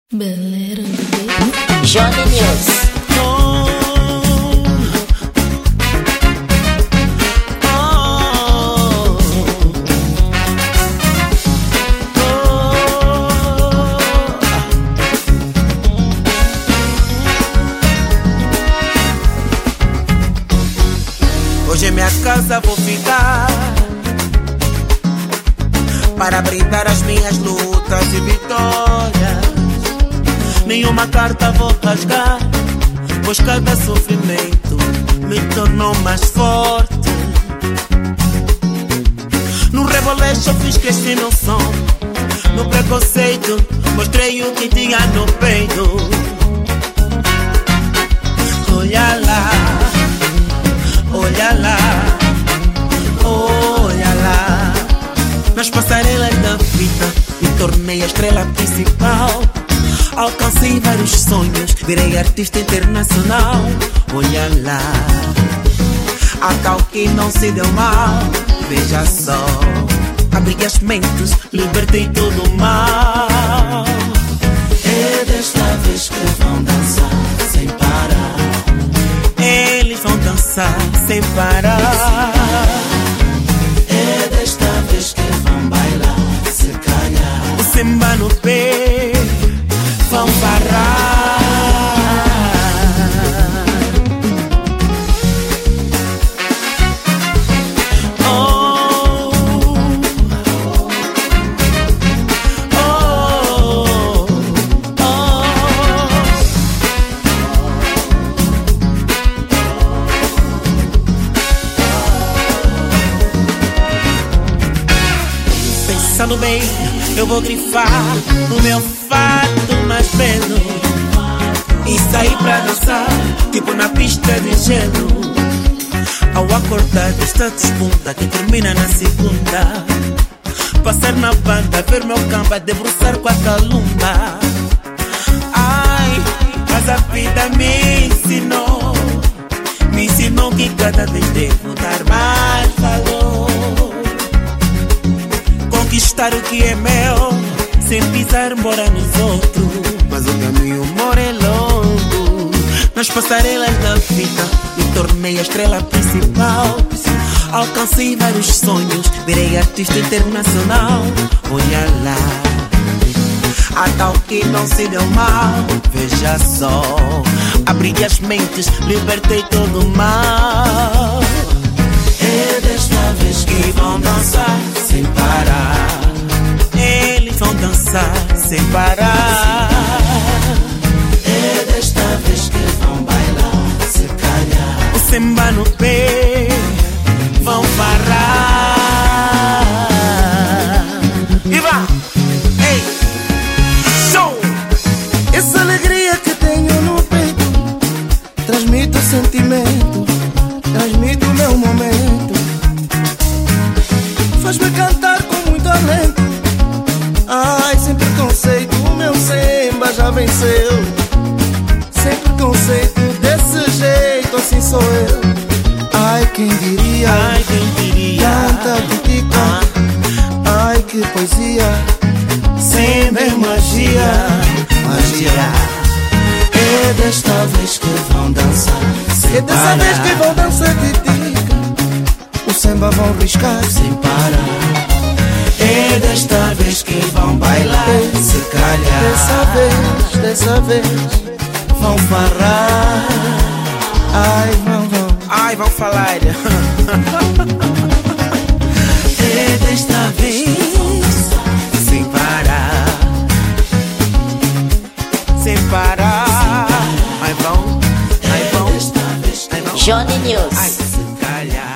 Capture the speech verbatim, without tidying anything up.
Beleza, Johnny News. Hoje em minha casa vou ficar para brindar as minhas lutas e vitórias. Nenhuma carta vou rasgar, pois cada sofrimento me tornou mais forte. No reboleixo fiz crescer meu som, no preconceito mostrei o que tinha no peito. Olha lá, olha lá, olha lá. Nas passarelas da vida me tornei a estrela principal. Alcancei vários sonhos, virei artista internacional. Olha lá, a tal que não se deu mal. Veja só, abri as mentes, libertei todo o mal. É desta vez que vão dançar sem parar. Eles vão dançar sem parar. É desta vez que vão bailar, se calhar. O samba no pé, vão parar. Oh, oh, oh. Pensando bem, eu vou grifar no meu fato mais belo e sair pra dançar, tipo na pista de gelo. Ao acordar desta disputa que termina na segunda, passar na banda, ver meu campo a debruçar com a calumba. Ai, mas a vida me ensinou, me ensinou que cada vez devo dar mais valor. Conquistar o que é meu, sem pisar embora nos outros. Mas o caminho mora é longo. Nas passarelas da vida me tornei a estrela principal. Alcancei vários sonhos, virei artista internacional. Olha lá, a tal que não se deu mal. Veja só, abri as mentes, libertei todo o mal. É desta vez que vão dançar sem parar. Eles vão dançar sem parar. É desta vez que vão bailar, se calhar. O samba no pé, vão parar. E vá! Ei! Show! Essa alegria que tenho no peito, transmito o sentimento, transmito o meu momento. Faz-me cantar com muito alento. Ai, sem preconceito, o meu samba já venceu. Sem preconceito, desse jeito, assim sou eu. Ai, quem diria, ai, quem diria, tanta titica, ah. Ai, que poesia, sem bem magia, magia. É desta vez que vão dançar sem É dessa parar. vez que vão dançar titica, o samba vão riscar sem parar. É desta vez que vão bailar, se calhar. Dessa vez, dessa vez vão parar. ai, vão, vão. Ai, vão falar. É desta vez sem parar, sem parar. Ai, vão, ai, vão, ai, vão. Johnny News. Ai, se calhar.